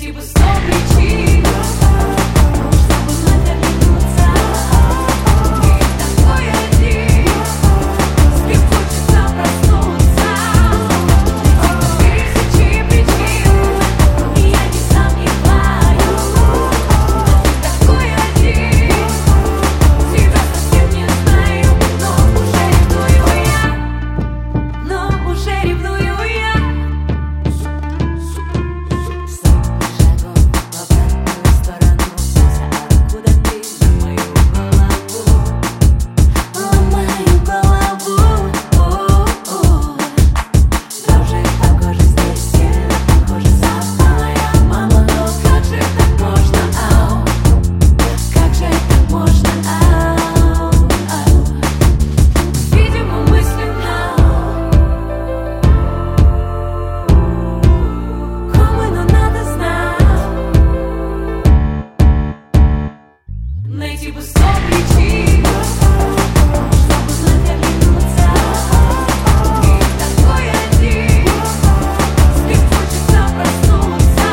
Найти бы 100 причин, чтобы вновь оглянуться. Мир такой один, с кем хочется проснуться. Найти бы 1000 причин, и я не сомневаюсь. Мир такой один, тебя совсем не знаю, но уже ревную я, но уже ревную я. Найти бы 100 причин, чтобы вновь оглянуться. Мир такой один, с кем хочется проснуться.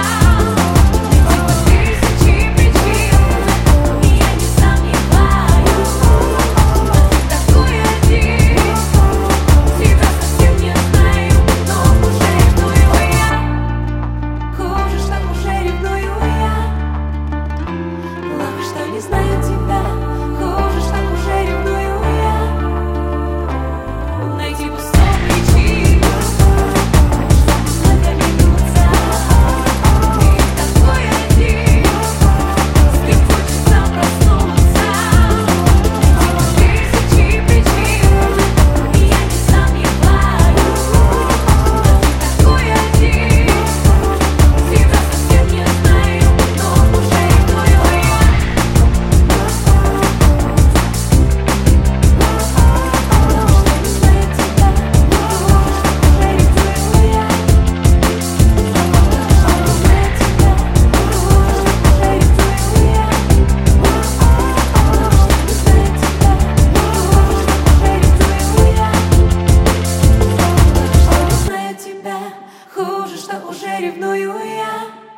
Найти бы 1000 причин, и я не сомневаюсь. Мир такой один, тебя совсем не знаю, но уже ревную я. Хуже, что уже ревную я. Плохо, что не знаю тебя, хуже, что уже ревную я. Найти бы 100 причин, чтобы вновь оглянуться. Мир такой один, с кем хочется проснуться. Найти бы 1000 причин, и я не сомневаюсь. Мир такой один, тебя совсем не знаю, но уже ревную я. Хуже, что уже ревную я.